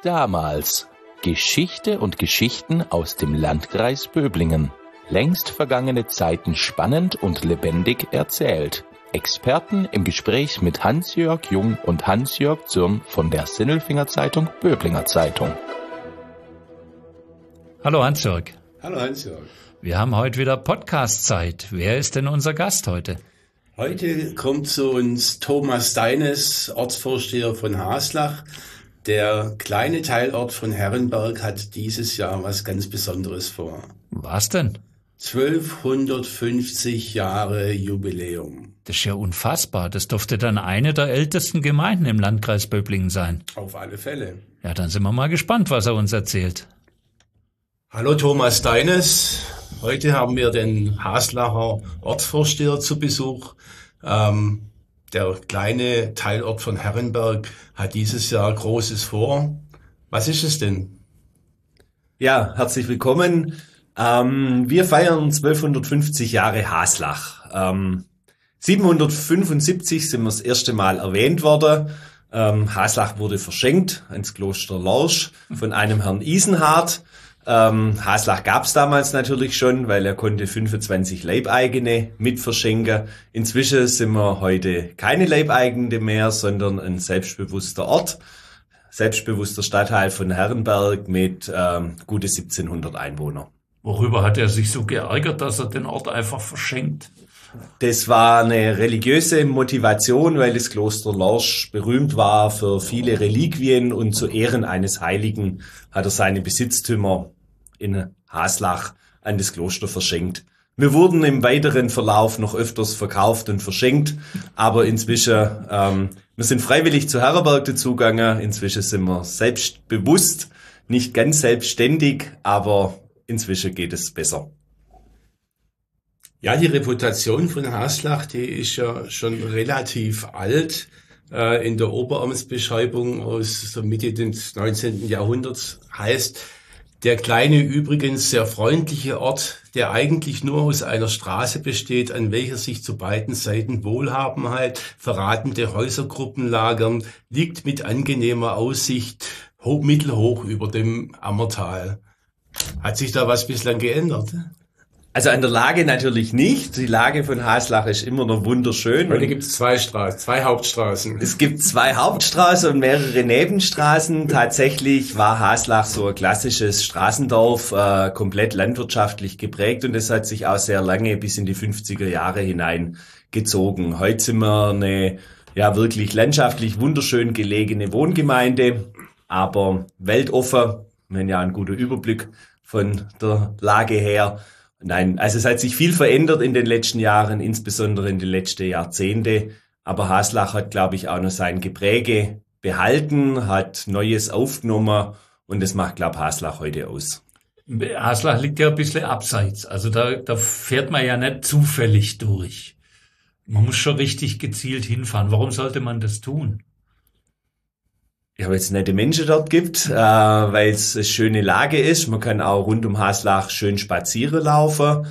damals. Geschichte und Geschichten aus dem Landkreis Böblingen. Längst vergangene Zeiten spannend und lebendig erzählt. Experten im Gespräch mit Hans-Jörg Jung und Hans-Jörg Zürn von der Sinnelfinger Zeitung Böblinger Zeitung. Hallo Hans-Jörg. Hallo Hans-Jörg. Wir haben heute wieder Podcast-Zeit. Wer ist denn unser Gast heute? Heute kommt zu uns Thomas Deines, Ortsvorsteher von Haslach. Der kleine Teilort von Herrenberg hat dieses Jahr was ganz Besonderes vor. Was denn? 1250 Jahre Jubiläum. Das ist ja unfassbar. Das dürfte dann eine der ältesten Gemeinden im Landkreis Böblingen sein. Auf alle Fälle. Ja, dann sind wir mal gespannt, was er uns erzählt. Hallo Thomas Deines. Heute haben wir den Haslacher Ortsvorsteher zu Besuch. Der kleine Teilort von Herrenberg hat dieses Jahr Großes vor. Was ist es denn? Ja, herzlich willkommen. Wir feiern 1250 Jahre Haslach. 775 sind wir das erste Mal erwähnt worden. Haslach wurde verschenkt ans Kloster Lorsch von einem Herrn Isenhardt. Haslach gab's damals natürlich schon, weil er konnte 25 Leibeigene mit verschenken. Inzwischen sind wir heute keine Leibeigene mehr, sondern ein selbstbewusster Ort, selbstbewusster Stadtteil von Herrenberg mit gute 1700 Einwohnern. Worüber hat er sich so geärgert, dass er den Ort einfach verschenkt? Das war eine religiöse Motivation, weil das Kloster Lorsch berühmt war für viele Reliquien und zu Ehren eines Heiligen hat er seine Besitztümer in Haslach an das Kloster verschenkt. Wir wurden im weiteren Verlauf noch öfters verkauft und verschenkt, aber inzwischen, wir sind freiwillig zu Herrenberg dazugegangen, inzwischen sind wir selbstbewusst, nicht ganz selbstständig, aber inzwischen geht es besser. Ja, die Reputation von Haslach, die ist ja schon relativ alt. In der Oberamtsbeschreibung aus der Mitte des 19. Jahrhunderts heißt, der kleine, übrigens sehr freundliche Ort, der eigentlich nur aus einer Straße besteht, an welcher sich zu beiden Seiten Wohlhabenheit verratende Häusergruppen lagern, liegt mit angenehmer Aussicht mittelhoch über dem Ammertal. Hat sich da was bislang geändert? Also an der Lage natürlich nicht. Die Lage von Haslach ist immer noch wunderschön. Heute gibt es zwei Hauptstraßen. Es gibt 2 Hauptstraßen und mehrere Nebenstraßen. Tatsächlich war Haslach so ein klassisches Straßendorf, komplett landwirtschaftlich geprägt und das hat sich auch sehr lange bis in die 50er Jahre hinein gezogen. Heute sind wir eine wirklich landschaftlich wunderschön gelegene Wohngemeinde, aber weltoffen. Wir haben ja einen guten Überblick von der Lage her. Nein, also es hat sich viel verändert in den letzten Jahren, insbesondere in den letzten Jahrzehnten. Aber Haslach hat, glaube ich, auch noch sein Gepräge behalten, hat Neues aufgenommen und das macht, glaube ich, Haslach heute aus. Haslach liegt ja ein bisschen abseits. Also da fährt man ja nicht zufällig durch. Man muss schon richtig gezielt hinfahren. Warum sollte man das tun? Ja, weil es nette Menschen dort gibt, weil es eine schöne Lage ist. Man kann auch rund um Haslach schön spazieren laufen.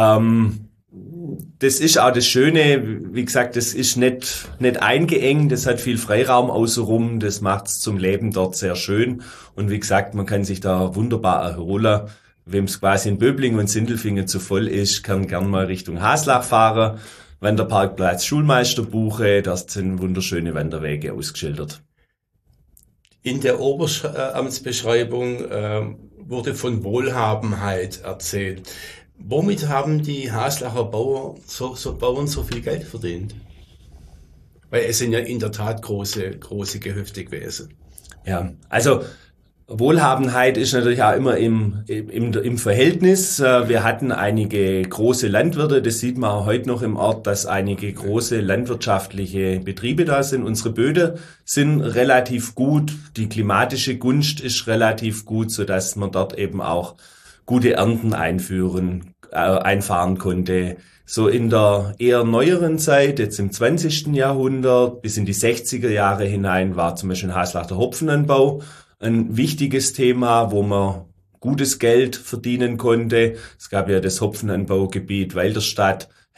Das ist auch das Schöne, wie gesagt, das ist nicht eingeengt, das hat viel Freiraum außenrum, das macht es zum Leben dort sehr schön. Und wie gesagt, man kann sich da wunderbar erholen. Wem es quasi in Böblingen und Sindelfingen zu voll ist, kann gern mal Richtung Haslach fahren. Wanderparkplatz Schulmeisterbuche, da sind wunderschöne Wanderwege ausgeschildert. In der Oberamtsbeschreibung wurde von Wohlhabenheit erzählt. Womit haben die Haslacher Bauern so viel Geld verdient? Weil es sind ja in der Tat große Gehöfte gewesen. Ja, also Wohlhabenheit ist natürlich auch immer im Verhältnis. Wir hatten einige große Landwirte, das sieht man auch heute noch im Ort, dass einige große landwirtschaftliche Betriebe da sind. Unsere Böden sind relativ gut, die klimatische Gunst ist relativ gut, sodass man dort eben auch gute Ernten einfahren konnte. So in der eher neueren Zeit, jetzt im 20. Jahrhundert bis in die 60er Jahre hinein, war zum Beispiel in Haslach der Hopfenanbau ein wichtiges Thema, wo man gutes Geld verdienen konnte. Es gab ja das Hopfenanbaugebiet Walderstadt,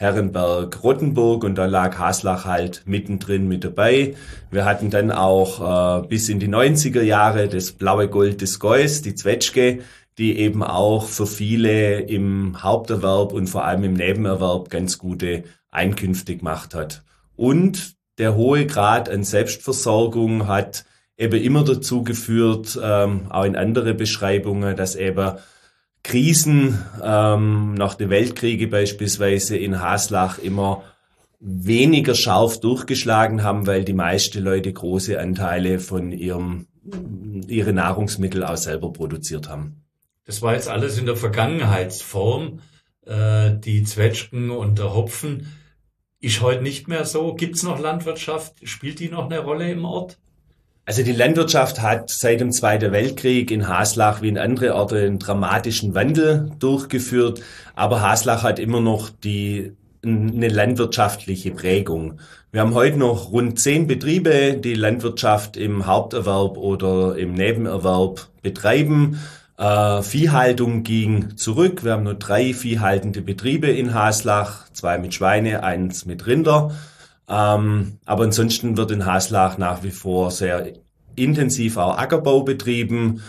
Herrenberg, Rottenburg und da lag Haslach halt mittendrin mit dabei. Wir hatten dann auch bis in die 90er Jahre das blaue Gold des Gäus, die Zwetschge, die eben auch für viele im Haupterwerb und vor allem im Nebenerwerb ganz gute Einkünfte gemacht hat. Und der hohe Grad an Selbstversorgung hat eben immer dazu geführt, auch in andere Beschreibungen, dass eben Krisen, nach den Weltkriege beispielsweise in Haslach immer weniger scharf durchgeschlagen haben, weil die meisten Leute große Anteile von ihre Nahrungsmittel auch selber produziert haben. Das war jetzt alles in der Vergangenheitsform. Die Zwetschgen und der Hopfen ist heute nicht mehr so. Gibt's noch Landwirtschaft? Spielt die noch eine Rolle im Ort? Also die Landwirtschaft hat seit dem Zweiten Weltkrieg in Haslach wie in andere Orte einen dramatischen Wandel durchgeführt, aber Haslach hat immer noch eine landwirtschaftliche Prägung. Wir haben heute noch rund 10 Betriebe, die Landwirtschaft im Haupterwerb oder im Nebenerwerb betreiben. Viehhaltung ging zurück. Wir haben nur 3 viehhaltende Betriebe in Haslach, 2 mit Schweine, 1 mit Rinder. Aber ansonsten wird in Haslach nach wie vor sehr intensiv auch Ackerbau betrieben.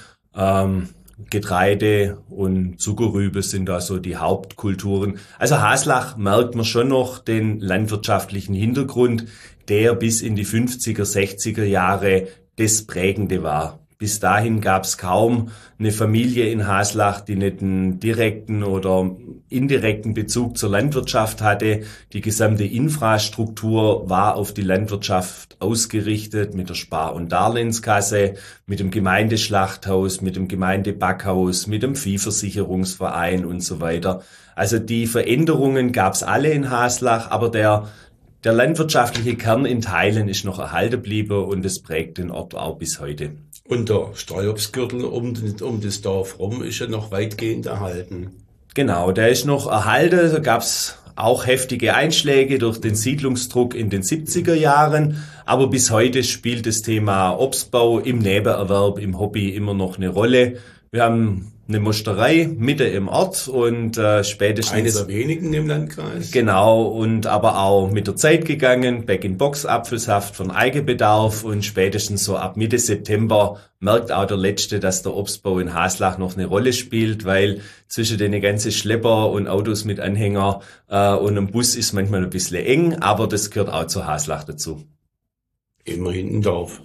Getreide und Zuckerrübe sind da so die Hauptkulturen. Also Haslach merkt man schon noch den landwirtschaftlichen Hintergrund, der bis in die 50er, 60er Jahre das Prägende war. Bis dahin gab es kaum eine Familie in Haslach, die nicht einen direkten oder indirekten Bezug zur Landwirtschaft hatte. Die gesamte Infrastruktur war auf die Landwirtschaft ausgerichtet mit der Spar- und Darlehenskasse, mit dem Gemeindeschlachthaus, mit dem Gemeindebackhaus, mit dem Viehversicherungsverein und so weiter. Also die Veränderungen gab es alle in Haslach, aber der landwirtschaftliche Kern in Teilen ist noch erhalten geblieben und es prägt den Ort auch bis heute. Und der Streuobstgürtel um das Dorf rum ist ja noch weitgehend erhalten. Genau, der ist noch erhalten. Da gab's auch heftige Einschläge durch den Siedlungsdruck in den 70er Jahren. Aber bis heute spielt das Thema Obstbau im Nebenerwerb, im Hobby immer noch eine Rolle. Wir haben eine Mosterei Mitte im Ort und spätestens... Eine der wenigen im Landkreis. Genau, und aber auch mit der Zeit gegangen, Back-in-Box Apfelsaft von Eigenbedarf und spätestens so ab Mitte September merkt auch der Letzte, dass der Obstbau in Haslach noch eine Rolle spielt, weil zwischen den ganzen Schlepper und Autos mit Anhänger und einem Bus ist manchmal ein bisschen eng, aber das gehört auch zu Haslach dazu. Immerhin ein Dorf.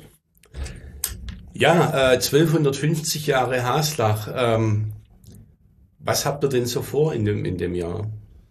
Ja, 1250 Jahre Haslach. Was habt ihr denn so vor in dem Jahr?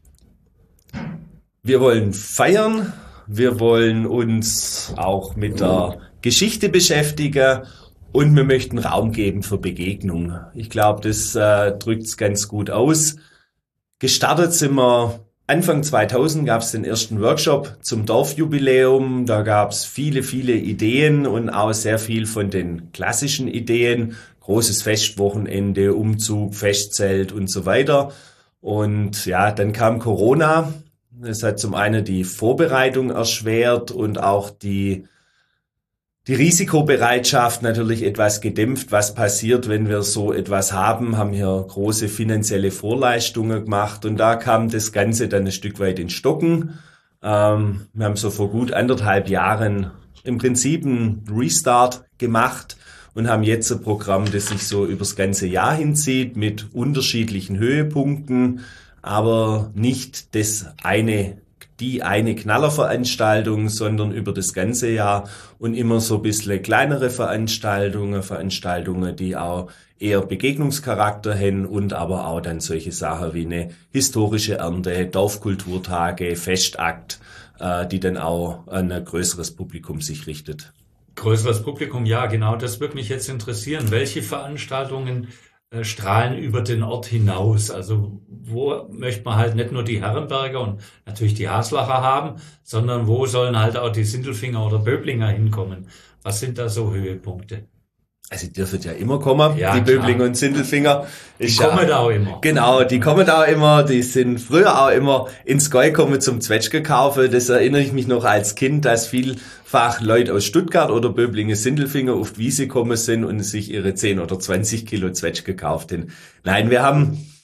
Wir wollen feiern, wir wollen uns auch mit der Geschichte beschäftigen und wir möchten Raum geben für Begegnung. Ich glaube, das drückt es ganz gut aus. Gestartet sind wir Anfang 2000, gab es den ersten Workshop zum Dorfjubiläum. Da gab es viele, viele Ideen und auch sehr viel von den klassischen Ideen. Großes Festwochenende, Umzug, Festzelt und so weiter. Und ja, dann kam Corona. Das hat zum einen die Vorbereitung erschwert und auch die Risikobereitschaft natürlich etwas gedämpft. Was passiert, wenn wir so etwas haben? Haben hier große finanzielle Vorleistungen gemacht und da kam das Ganze dann ein Stück weit ins Stocken. Wir haben so vor gut 1,5 Jahren im Prinzip einen Restart gemacht und haben jetzt ein Programm, das sich so übers ganze Jahr hinzieht mit unterschiedlichen Höhepunkten, aber nicht die eine Knallerveranstaltung, sondern über das ganze Jahr und immer so ein bisschen kleinere Veranstaltungen, die auch eher Begegnungscharakter haben und aber auch dann solche Sachen wie eine historische Ernte, Dorfkulturtage, Festakt, die dann auch an ein größeres Publikum sich richtet. Größeres Publikum, ja, genau, das würde mich jetzt interessieren. Welche Veranstaltungen strahlen über den Ort hinaus? Also wo möchte man halt nicht nur die Herrenberger und natürlich die Haslacher haben, sondern wo sollen halt auch die Sindelfinger oder Böblinger hinkommen? Was sind da so Höhepunkte? Also die dürfen ja immer kommen, ja, die Böblinger und Sindelfinger. Die kommen da auch immer. Genau, die kommen da auch immer. Die sind früher auch immer ins Gäu gekommen zum Zwetschge kaufen. Das erinnere ich mich noch als Kind, dass vielfach Leute aus Stuttgart oder Böblinge Sindelfinger auf die Wiese gekommen sind und sich ihre 10 oder 20 Kilo Zwetschge gekauft haben. Nein, wir haben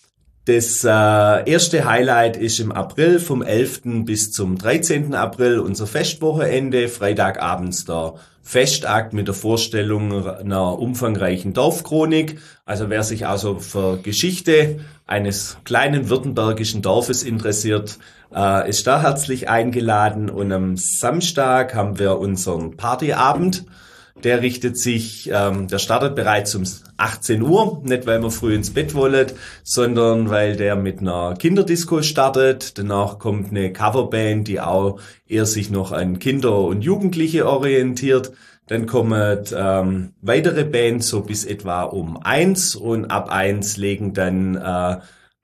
Das erste Highlight ist im April, vom 11. bis zum 13. April, unser Festwochenende. Freitagabends der Festakt mit der Vorstellung einer umfangreichen Dorfchronik. Also wer sich also für Geschichte eines kleinen württembergischen Dorfes interessiert, ist da herzlich eingeladen. Und am Samstag haben wir unseren Partyabend. Der der startet bereits um 18 Uhr, nicht weil wir früh ins Bett wollen, sondern weil der mit einer Kinderdisco startet. Danach kommt eine Coverband, die auch eher sich noch an Kinder und Jugendliche orientiert. Dann kommen weitere Bands so bis etwa um 1 und ab 1 legen dann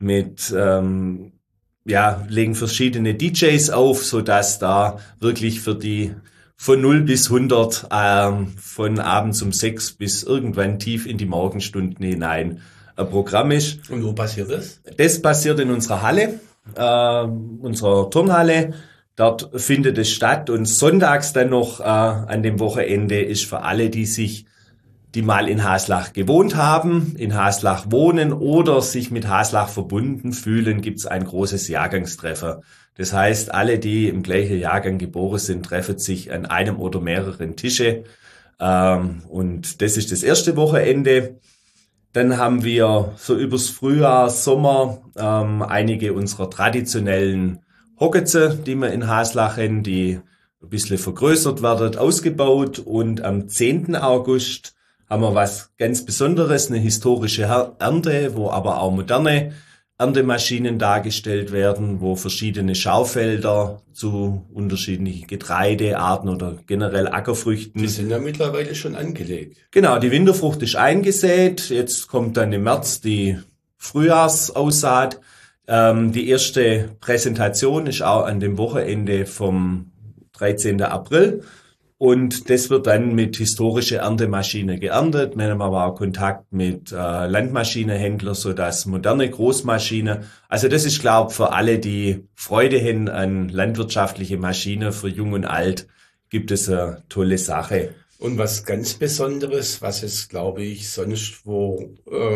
legen verschiedene DJs auf, so dass da wirklich für die von 0 bis 100, von abends um 6 bis irgendwann tief in die Morgenstunden hinein ein Programm ist. Und wo passiert das? Das passiert in unserer Halle, unserer Turnhalle. Dort findet es statt und sonntags dann noch an dem Wochenende ist für alle, die mal in Haslach gewohnt haben, in Haslach wohnen oder sich mit Haslach verbunden fühlen, gibt's ein großes Jahrgangstreffen. Das heißt, alle, die im gleichen Jahrgang geboren sind, treffen sich an einem oder mehreren Tische. Und das ist das erste Wochenende. Dann haben wir so übers Frühjahr, Sommer einige unserer traditionellen Hocketze, die wir in Haslach haben, die ein bisschen vergrößert werden, ausgebaut. Und am 10. August haben wir was ganz Besonderes, eine historische Ernte, wo aber auch moderne Erntemaschinen dargestellt werden, wo verschiedene Schaufelder zu unterschiedlichen Getreidearten oder generell Ackerfrüchten. Die sind ja mittlerweile schon angelegt. Genau, die Winterfrucht ist eingesät. Jetzt kommt dann im März die Frühjahrsaussaat. Die erste Präsentation ist auch an dem Wochenende vom 13. April. Und das wird dann mit historische Erntemaschine geerntet. Wir haben aber auch Kontakt mit Landmaschinenhändlern, sodass moderne Großmaschinen. Also das ist, glaube ich, für alle, die Freude haben an landwirtschaftliche Maschinen, für Jung und Alt, gibt es eine tolle Sache. Und was ganz Besonderes, was es, glaube ich, sonst wo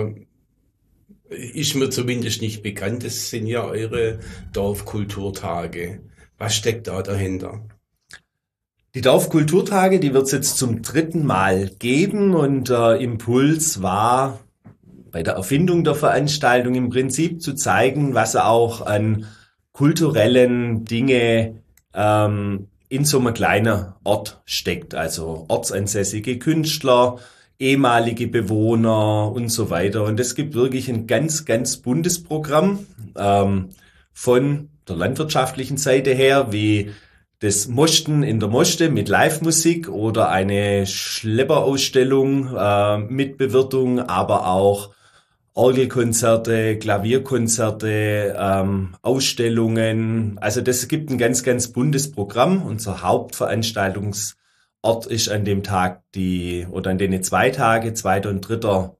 ist mir zumindest nicht bekannt, das sind ja eure Dorfkulturtage. Was steckt da dahinter? Die Dorfkulturtage, die wird es jetzt zum 3. Mal geben und Impuls war bei der Erfindung der Veranstaltung im Prinzip zu zeigen, was auch an kulturellen Dinge in so einem kleinen Ort steckt. Also ortsansässige Künstler, ehemalige Bewohner und so weiter. Und es gibt wirklich ein ganz, ganz buntes Programm von der landwirtschaftlichen Seite her, wie das Mosten in der Moste mit Live-Musik oder eine Schlepperausstellung mit Bewirtung, aber auch Orgelkonzerte, Klavierkonzerte, Ausstellungen. Also das gibt ein ganz, ganz buntes Programm. Unser Hauptveranstaltungsort ist an dem Tag an den 2 Tage, 3. und 4.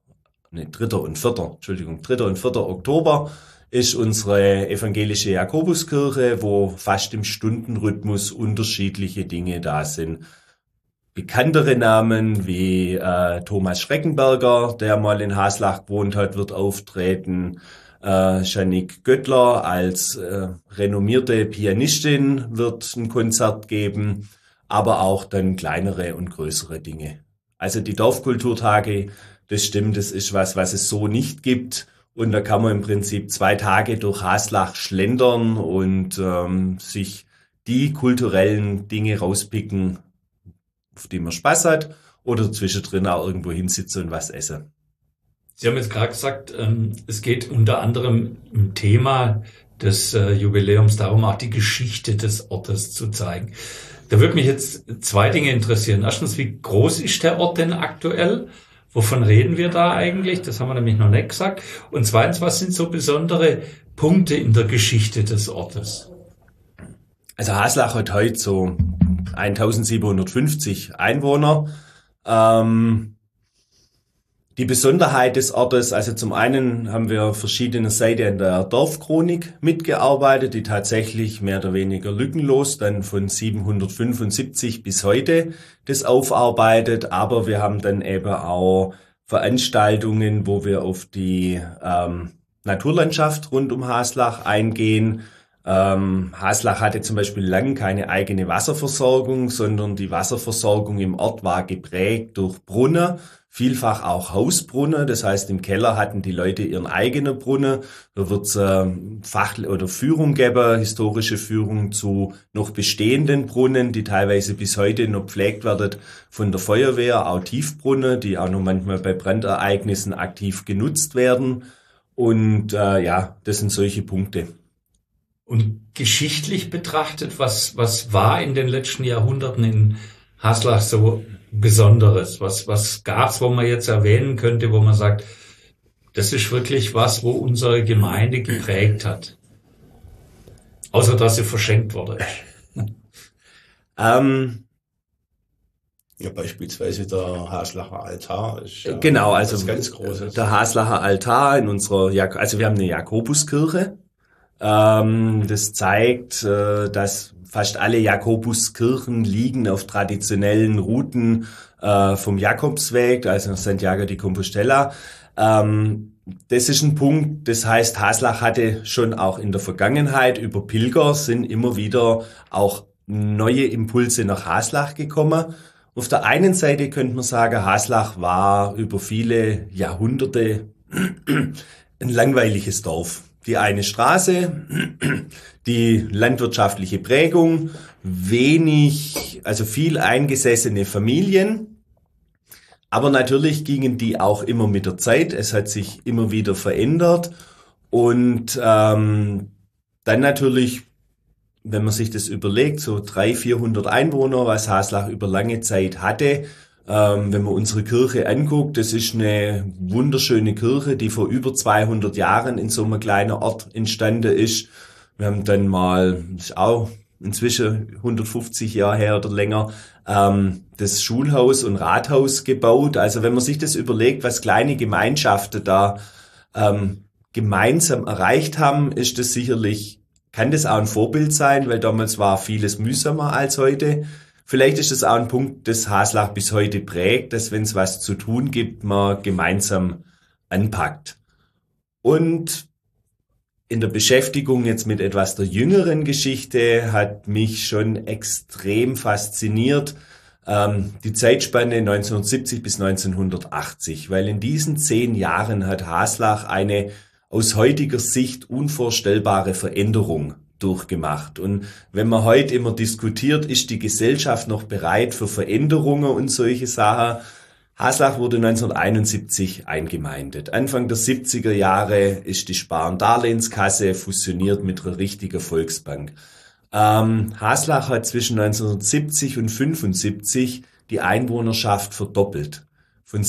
Oktober ist unsere evangelische Jakobuskirche, wo fast im Stundenrhythmus unterschiedliche Dinge da sind. Bekanntere Namen wie Thomas Schreckenberger, der mal in Haslach gewohnt hat, wird auftreten. Jannik Göttler als renommierte Pianistin wird ein Konzert geben, aber auch dann kleinere und größere Dinge. Also die Dorfkulturtage, das stimmt, das ist was es so nicht gibt. Und da kann man im Prinzip 2 Tage durch Haslach schlendern und sich die kulturellen Dinge rauspicken, auf die man Spaß hat, oder zwischendrin auch irgendwo hinsitzen und was essen. Sie haben jetzt gerade gesagt, es geht unter anderem im Thema des Jubiläums darum, auch die Geschichte des Ortes zu zeigen. Da würde mich jetzt 2 Dinge interessieren. Erstens, wie groß ist der Ort denn aktuell? Wovon reden wir da eigentlich? Das haben wir nämlich noch nicht gesagt. Und zweitens, was sind so besondere Punkte in der Geschichte des Ortes? Also Haslach hat heute so 1750 Einwohner. Die Besonderheit des Ortes, also zum einen haben wir verschiedene Seiten in der Dorfchronik mitgearbeitet, die tatsächlich mehr oder weniger lückenlos dann von 775 bis heute das aufarbeitet, aber wir haben dann eben auch Veranstaltungen, wo wir auf die Naturlandschaft rund um Haslach eingehen. Haslach hatte zum Beispiel lange keine eigene Wasserversorgung, sondern die Wasserversorgung im Ort war geprägt durch Brunnen, vielfach auch Hausbrunnen. Das heißt, im Keller hatten die Leute ihren eigenen Brunnen. Da wird es oder Führung geben, historische Führung zu noch bestehenden Brunnen, die teilweise bis heute noch gepflegt werden von der Feuerwehr, auch Tiefbrunnen, die auch noch manchmal bei Brandereignissen aktiv genutzt werden. Und das sind solche Punkte. Und geschichtlich betrachtet, was war in den letzten Jahrhunderten in Haslach so Besonderes? Was gab's, wo man jetzt erwähnen könnte, wo man sagt, das ist wirklich was, wo unsere Gemeinde geprägt hat? Außer, dass sie verschenkt wurde. Ja, beispielsweise der Haslacher Altar ist genau, also was ganz Großes. Der Haslacher Altar in unserer, also wir haben eine Jakobuskirche. Das zeigt, dass fast alle Jakobuskirchen liegen auf traditionellen Routen vom Jakobsweg, also Santiago de Compostela. Das ist ein Punkt, das heißt, Haslach hatte schon auch in der Vergangenheit über Pilger sind immer wieder auch neue Impulse nach Haslach gekommen. Auf der einen Seite könnte man sagen, Haslach war über viele Jahrhunderte ein langweiliges Dorf. Die eine Straße, die landwirtschaftliche Prägung, viel eingesessene Familien. Aber natürlich gingen die auch immer mit der Zeit. Es hat sich immer wieder verändert. Und dann natürlich, wenn man sich das überlegt, so 300-400 Einwohner, was Haslach über lange Zeit hatte. Wenn man unsere Kirche anguckt, das ist eine wunderschöne Kirche, die vor über 200 Jahren in so einem kleinen Ort entstanden ist. Wir haben dann mal, das ist auch inzwischen 150 Jahre her oder länger, das Schulhaus und Rathaus gebaut. Also wenn man sich das überlegt, was kleine Gemeinschaften da gemeinsam erreicht haben, ist das sicherlich, kann das auch ein Vorbild sein, weil damals war vieles mühsamer als heute. Vielleicht ist das auch ein Punkt, das Haslach bis heute prägt, dass wenn es was zu tun gibt, man gemeinsam anpackt. Und in der Beschäftigung jetzt mit etwas der jüngeren Geschichte hat mich schon extrem fasziniert die Zeitspanne 1970 bis 1980, weil in diesen 10 Jahren hat Haslach eine aus heutiger Sicht unvorstellbare Veränderung durchgemacht. Und wenn man heute immer diskutiert, ist die Gesellschaft noch bereit für Veränderungen und solche Sachen. Haslach wurde 1971 eingemeindet. Anfang der 70er Jahre ist die Spar-und-Darlehenskasse fusioniert mit einer richtigen Volksbank. Haslach hat zwischen 1970 und 1975 die Einwohnerschaft verdoppelt. Von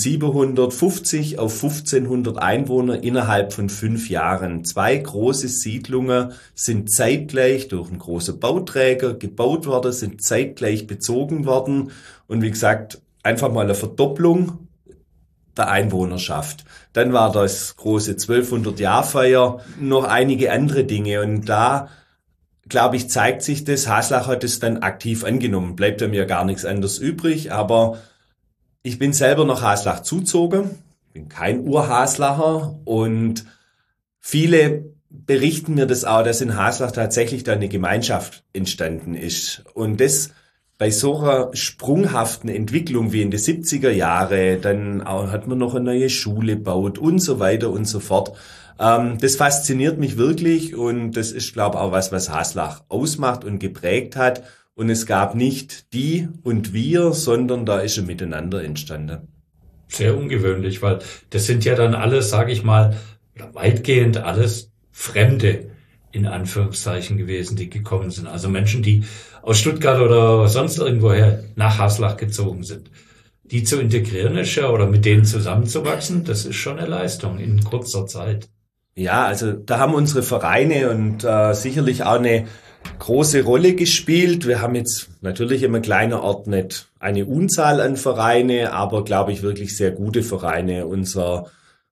750 auf 1500 Einwohner innerhalb von 5 Jahren. 2 große Siedlungen sind zeitgleich durch einen großen Bauträger gebaut worden, sind zeitgleich bezogen worden. Und wie gesagt, einfach mal eine Verdopplung der Einwohnerschaft. Dann war das große 1200-Jahr-Feier, noch einige andere Dinge. Und da, glaube ich, zeigt sich das. Haslach hat es dann aktiv angenommen. Bleibt mir ja gar nichts anderes übrig, aber ich bin selber nach Haslach zugezogen, bin kein Ur-Haslacher und viele berichten mir das auch, dass in Haslach tatsächlich da eine Gemeinschaft entstanden ist. Und das bei so einer sprunghaften Entwicklung wie in den 70er Jahre, dann auch hat man noch eine neue Schule gebaut und so weiter und so fort. Das fasziniert mich wirklich und das ist, glaube ich, auch was Haslach ausmacht und geprägt hat. Und es gab nicht die und wir, sondern da ist ein Miteinander entstanden. Sehr ungewöhnlich, weil das sind ja dann alles, sage ich mal, weitgehend alles Fremde in Anführungszeichen gewesen, die gekommen sind. Also Menschen, die aus Stuttgart oder sonst irgendwoher nach Haslach gezogen sind. Die zu integrieren ist ja, oder mit denen zusammenzuwachsen, das ist schon eine Leistung in kurzer Zeit. Ja, also da haben unsere Vereine und sicherlich auch eine große Rolle gespielt. Wir haben jetzt natürlich im kleinen Ort nicht eine Unzahl an Vereine, aber glaube ich wirklich sehr gute Vereine. Unser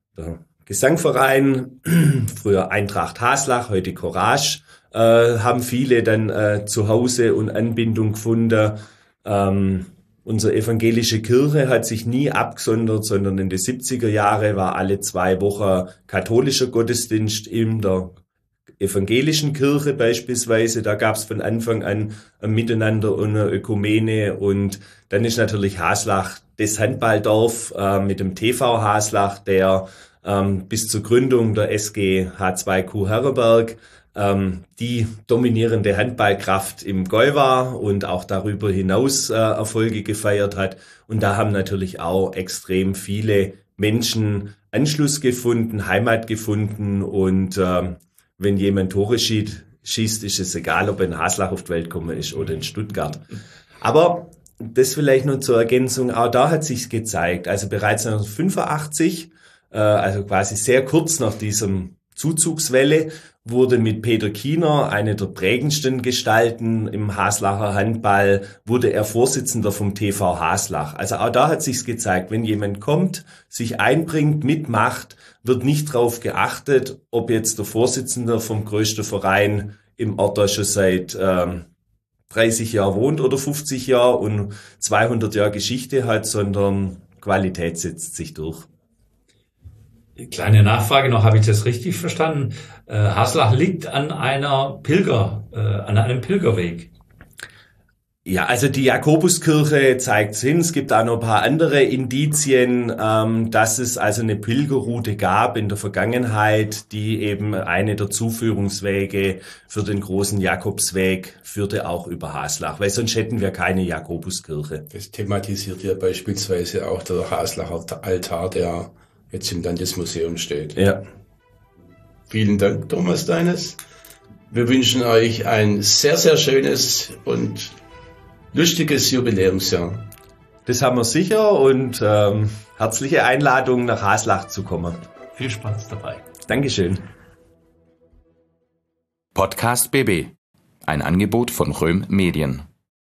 Gesangverein, früher Eintracht Haslach, heute Courage, haben viele dann zu Hause und Anbindung gefunden. Unsere evangelische Kirche hat sich nie abgesondert, sondern in den 70er Jahren war alle 2 Wochen katholischer Gottesdienst in der evangelischen Kirche beispielsweise. Da gab es von Anfang an ein Miteinander und eine Ökumene. Und dann ist natürlich Haslach das Handballdorf mit dem TV Haslach, der bis zur Gründung der SG H2Q Herrenberg die dominierende Handballkraft im Gäu war und auch darüber hinaus Erfolge gefeiert hat. Und da haben natürlich auch extrem viele Menschen Anschluss gefunden, Heimat gefunden. Und wenn jemand Tore schießt, ist es egal, ob er in Haslach auf die Welt gekommen ist oder in Stuttgart. Aber das vielleicht nur zur Ergänzung, auch da hat sich's gezeigt. Also bereits 1985, also quasi sehr kurz nach diesem Zuzugswelle, wurde mit Peter Kiener, eine der prägendsten Gestalten im Haslacher Handball, wurde er Vorsitzender vom TV Haslach. Also auch da hat sich's gezeigt, wenn jemand kommt, sich einbringt, mitmacht, wird nicht darauf geachtet, ob jetzt der Vorsitzende vom größten Verein im Ort da schon seit 30 Jahren wohnt oder 50 Jahre und 200 Jahre Geschichte hat, sondern Qualität setzt sich durch. Kleine Nachfrage noch, habe ich das richtig verstanden? Haslach liegt an einem Pilgerweg. Ja, also die Jakobuskirche zeigt's hin. Es gibt auch noch ein paar andere Indizien, dass es also eine Pilgerroute gab in der Vergangenheit, die eben eine der Zuführungswege für den großen Jakobsweg führte auch über Haslach, weil sonst hätten wir keine Jakobuskirche. Das thematisiert ja beispielsweise auch der Haslacher Altar, der jetzt im Landesmuseum steht. Ja. Vielen Dank, Thomas Deines. Wir wünschen euch ein sehr, sehr schönes und lustiges Jubiläumsjahr. Das haben wir sicher und herzliche Einladung, nach Haslach zu kommen. Viel Spaß dabei. Dankeschön. Podcast BB. Ein Angebot von Röhm Medien.